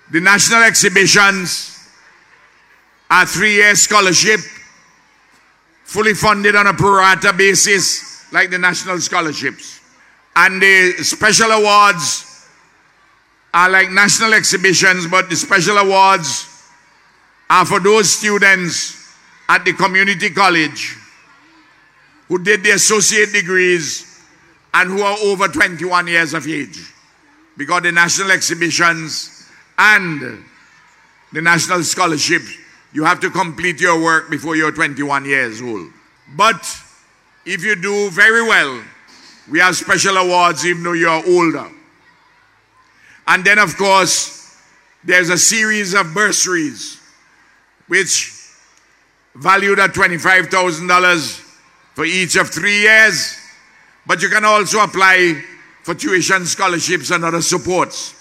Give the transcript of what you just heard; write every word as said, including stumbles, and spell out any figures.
The national exhibitions are three-year scholarship, fully funded on a pro rata basis, like the national scholarships. And the special awards are like national exhibitions, but the special awards are for those students at the community college who did the associate degrees and who are over twenty-one years of age. Because the national exhibitions and the national scholarship, you have to complete your work before you're twenty-one years old. But if you do very well, we have special awards even though you're older. And then, of course, there's a series of bursaries which valued at twenty-five thousand dollars for each of three years. But you can also apply for tuition scholarships and other supports.